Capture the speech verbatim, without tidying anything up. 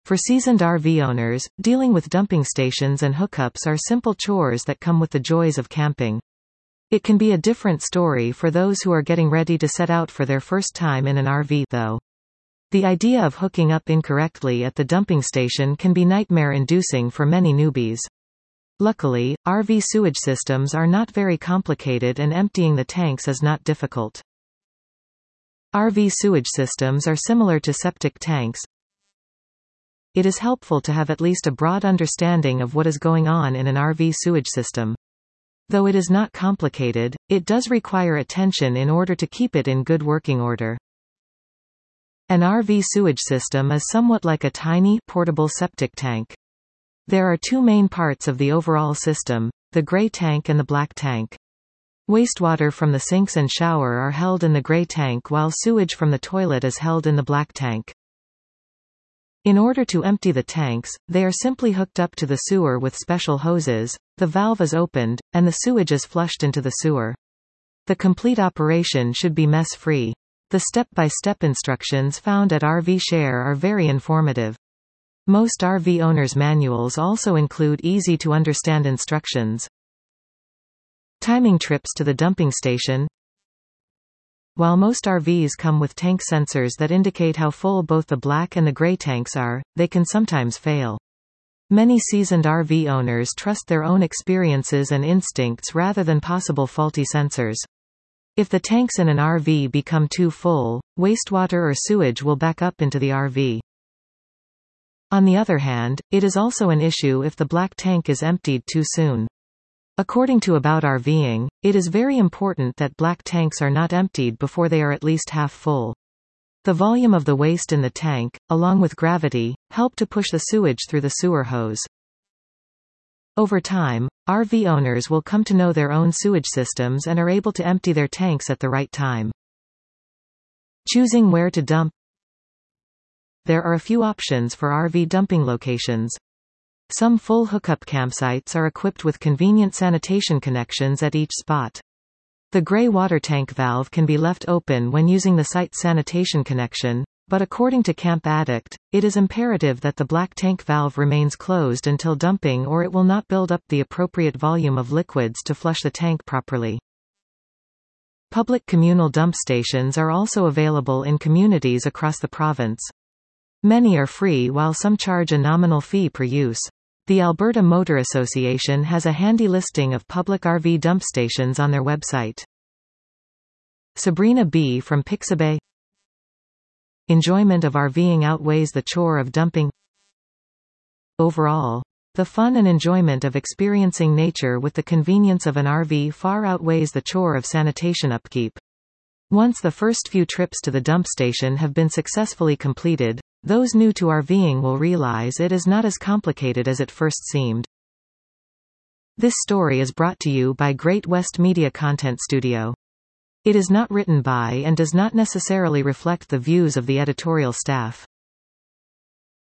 For seasoned R V owners, dealing with dumping stations and hookups are simple chores that come with the joys of camping. It can be a different story for those who are getting ready to set out for their first time in an R V, though. The idea of hooking up incorrectly at the dumping station can be nightmare-inducing for many newbies. Luckily, R V sewage systems are not very complicated and emptying the tanks is not difficult. R V sewage systems are similar to septic tanks. It is helpful to have at least a broad understanding of what is going on in an R V sewage system. Though it is not complicated, it does require attention in order to keep it in good working order. An R V sewage system is somewhat like a tiny, portable septic tank. There are two main parts of the overall system, the gray tank and the black tank. Wastewater from the sinks and shower are held in the gray tank while sewage from the toilet is held in the black tank. In order to empty the tanks, they are simply hooked up to the sewer with special hoses, the valve is opened, and the sewage is flushed into the sewer. The complete operation should be mess-free. The step-by-step instructions found at R V Share are very informative. Most R V owners' manuals also include easy-to-understand instructions. Timing trips to the dumping station. While most R Vs come with tank sensors that indicate how full both the black and the gray tanks are, they can sometimes fail. Many seasoned R V owners trust their own experiences and instincts rather than possible faulty sensors. If the tanks in an R V become too full, wastewater or sewage will back up into the R V. On the other hand, it is also an issue if the black tank is emptied too soon. According to About RVing, it is very important that black tanks are not emptied before they are at least half full. The volume of the waste in the tank, along with gravity, help to push the sewage through the sewer hose. Over time, R V owners will come to know their own sewage systems and are able to empty their tanks at the right time. Choosing where to dump. There are a few options for R V dumping locations. Some full hookup campsites are equipped with convenient sanitation connections at each spot. The gray water tank valve can be left open when using the site sanitation connection, but according to Camp Addict, it is imperative that the black tank valve remains closed until dumping or it will not build up the appropriate volume of liquids to flush the tank properly. Public communal dump stations are also available in communities across the province. Many are free while some charge a nominal fee per use. The Alberta Motor Association has a handy listing of public R V dump stations on their website. Sabrina B. from Pixabay. Enjoyment of RVing outweighs the chore of dumping. Overall, the fun and enjoyment of experiencing nature with the convenience of an R V far outweighs the chore of sanitation upkeep. Once the first few trips to the dump station have been successfully completed, those new to RVing will realize it is not as complicated as it first seemed. This story is brought to you by Great West Media Content Studio. It is not written by and does not necessarily reflect the views of the editorial staff.